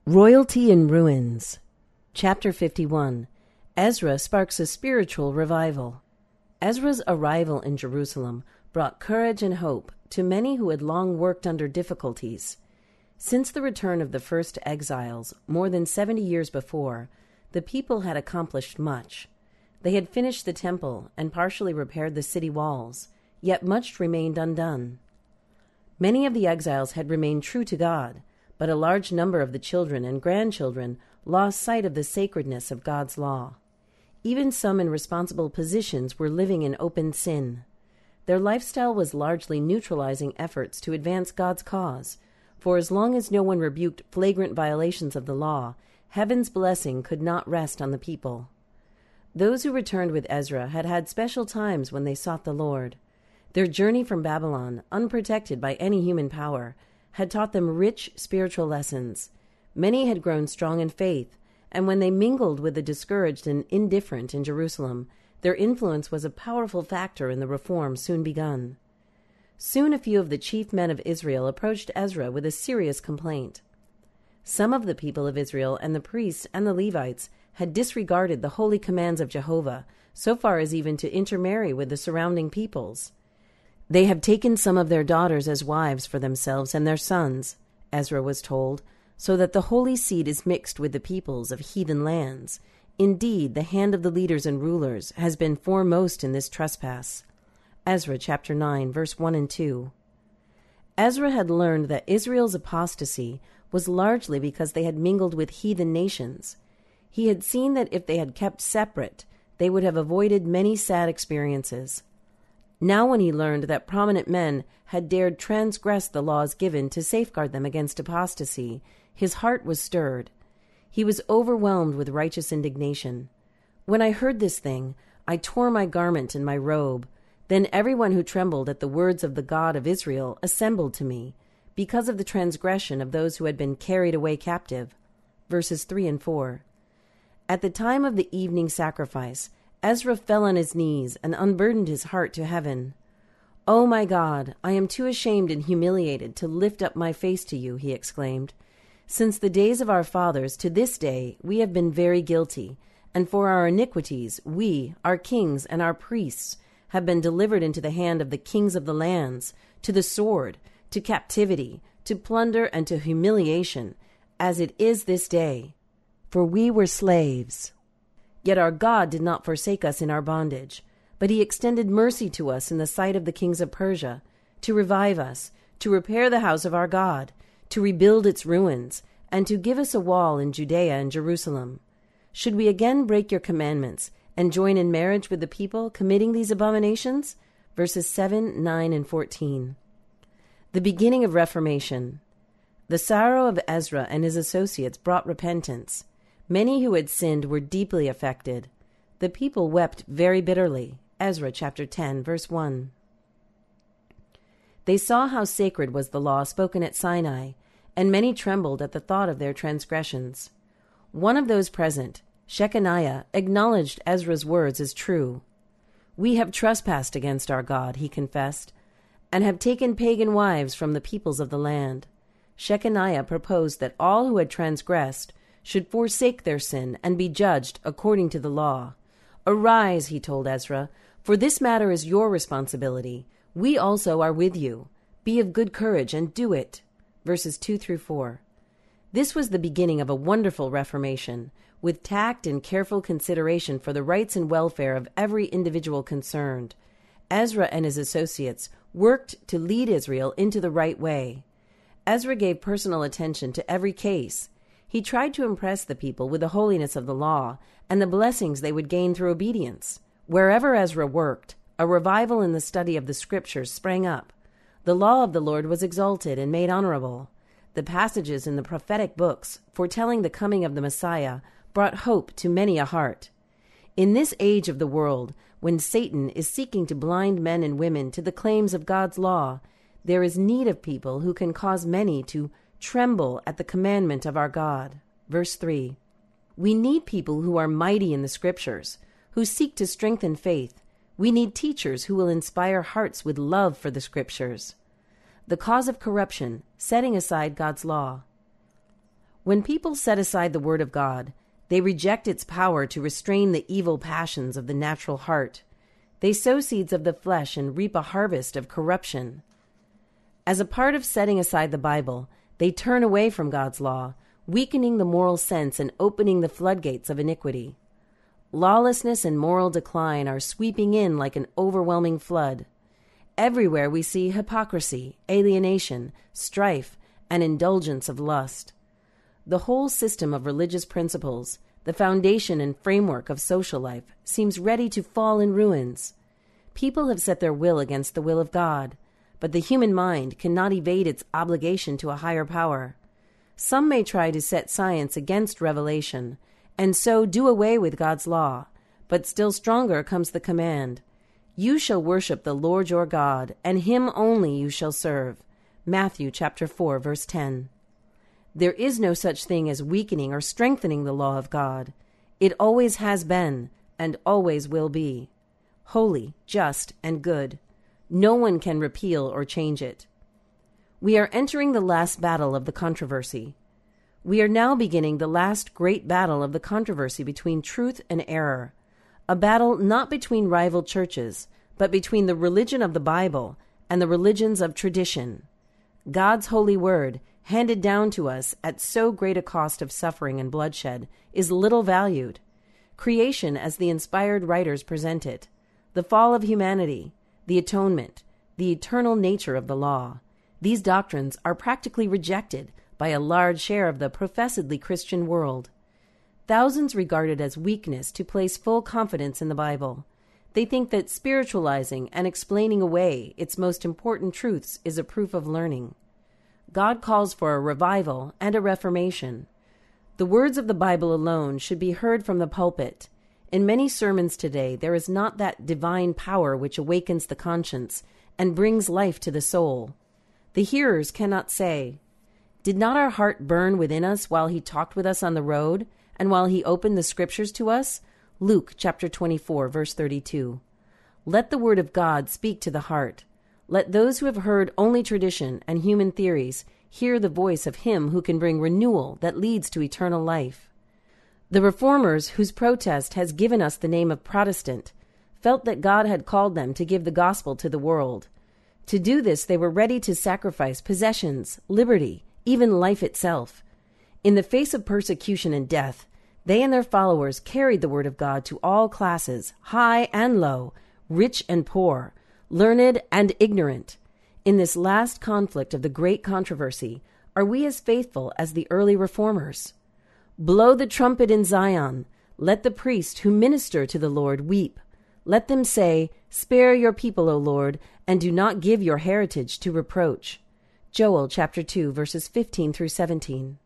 Royalty in Ruins. Chapter 51. Ezra sparks a spiritual revival. Ezra's arrival in Jerusalem brought courage and hope to many who had long worked under difficulties. Since the return of the first exiles, more than 70 years before, the people had accomplished much. They had finished the temple and partially repaired the city walls, yet much remained undone. Many of the exiles had remained true to God, but a large number of the children and grandchildren lost sight of the sacredness of God's law. Even some in responsible positions were living in open sin. Their lifestyle was largely neutralizing efforts to advance God's cause, for as long as no one rebuked flagrant violations of the law, heaven's blessing could not rest on the people. Those who returned with Ezra had had special times when they sought the Lord. Their journey from Babylon, unprotected by any human power, had taught them rich spiritual lessons. Many had grown strong in faith, and when they mingled with the discouraged and indifferent in Jerusalem, their influence was a powerful factor in the reform soon begun. Soon a few of the chief men of Israel approached Ezra with a serious complaint. Some of the people of Israel and the priests and the Levites had disregarded the holy commands of Jehovah, so far as even to intermarry with the surrounding peoples. They have taken some of their daughters as wives for themselves and their sons, Ezra was told, so that the holy seed is mixed with the peoples of heathen lands. Indeed, the hand of the leaders and rulers has been foremost in this trespass. Ezra chapter 9, verse 1 and 2. Ezra had learned that Israel's apostasy was largely because they had mingled with heathen nations. He had seen that if they had kept separate, they would have avoided many sad experiences. Now when he learned that prominent men had dared transgress the laws given to safeguard them against apostasy, his heart was stirred. He was overwhelmed with righteous indignation. "When I heard this thing, I tore my garment and my robe. Then everyone who trembled at the words of the God of Israel assembled to me, because of the transgression of those who had been carried away captive." Verses 3 and 4. At the time of the evening sacrifice, Ezra fell on his knees and unburdened his heart to heaven. "Oh my God, I am too ashamed and humiliated to lift up my face to you," he exclaimed. "Since the days of our fathers to this day we have been very guilty, and for our iniquities we, our kings and our priests, have been delivered into the hand of the kings of the lands, to the sword, to captivity, to plunder, and to humiliation, as it is this day. For we were slaves. Yet our God did not forsake us in our bondage, but he extended mercy to us in the sight of the kings of Persia, to revive us, to repair the house of our God, to rebuild its ruins, and to give us a wall in Judea and Jerusalem. Should we again break your commandments and join in marriage with the people committing these abominations?" Verses 7, 9, and 14. The beginning of Reformation. The sorrow of Ezra and his associates brought repentance. Many who had sinned were deeply affected. The people wept very bitterly. Ezra chapter 10, verse 1. They saw how sacred was the law spoken at Sinai, and many trembled at the thought of their transgressions. One of those present, Shechaniah, acknowledged Ezra's words as true. "We have trespassed against our God," he confessed, "and have taken pagan wives from the peoples of the land." Shechaniah proposed that all who had transgressed should forsake their sin and be judged according to the law. "Arise," he told Ezra, "for this matter is your responsibility. We also are with you. Be of good courage and do it." Verses 2 through 4. This was the beginning of a wonderful reformation, with tact and careful consideration for the rights and welfare of every individual concerned. Ezra and his associates worked to lead Israel into the right way. Ezra gave personal attention to every case. He tried to impress the people with the holiness of the law and the blessings they would gain through obedience. Wherever Ezra worked, a revival in the study of the scriptures sprang up. The law of the Lord was exalted and made honorable. The passages in the prophetic books foretelling the coming of the Messiah brought hope to many a heart. In this age of the world, when Satan is seeking to blind men and women to the claims of God's law, there is need of people who can cause many to tremble at the commandment of our God. Verse 3. We need people who are mighty in the scriptures, who seek to strengthen faith. We need teachers who will inspire hearts with love for the scriptures. The cause of corruption, setting aside God's law. When people set aside the Word of God, they reject its power to restrain the evil passions of the natural heart. They sow seeds of the flesh and reap a harvest of corruption. As a part of setting aside the Bible, they turn away from God's law, weakening the moral sense and opening the floodgates of iniquity. Lawlessness and moral decline are sweeping in like an overwhelming flood. Everywhere we see hypocrisy, alienation, strife, and indulgence of lust. The whole system of religious principles, the foundation and framework of social life, seems ready to fall in ruins. People have set their will against the will of God, but the human mind cannot evade its obligation to a higher power. Some may try to set science against revelation, and so do away with God's law, but still stronger comes the command, "You shall worship the Lord your God, and him only you shall serve." Matthew chapter 4, verse 10. There is no such thing as weakening or strengthening the law of God. It always has been, and always will be. Holy, just, and good. No one can repeal or change it. We are entering the last battle of the controversy. We are now beginning the last great battle of the controversy between truth and error. A battle not between rival churches, but between the religion of the Bible and the religions of tradition. God's holy word, handed down to us at so great a cost of suffering and bloodshed, is little valued. Creation as the inspired writers present it, the fall of humanity, the atonement, the eternal nature of the law. These doctrines are practically rejected by a large share of the professedly Christian world. Thousands regard it as weakness to place full confidence in the Bible. They think that spiritualizing and explaining away its most important truths is a proof of learning. God calls for a revival and a reformation. The words of the Bible alone should be heard from the pulpit. In many sermons today, there is not that divine power which awakens the conscience and brings life to the soul. The hearers cannot say, "Did not our heart burn within us while he talked with us on the road, and while he opened the scriptures to us?" Luke chapter 24, verse 32. Let the word of God speak to the heart. Let those who have heard only tradition and human theories hear the voice of him who can bring renewal that leads to eternal life. The reformers, whose protest has given us the name of Protestant, felt that God had called them to give the gospel to the world. To do this, they were ready to sacrifice possessions, liberty, even life itself. In the face of persecution and death, they and their followers carried the word of God to all classes, high and low, rich and poor, learned and ignorant. In this last conflict of the great controversy, are we as faithful as the early reformers? Blow the trumpet in Zion. Let the priests who minister to the Lord weep. Let them say, "Spare your people, O Lord, and do not give your heritage to reproach." Joel chapter 2, verses 15 through 17.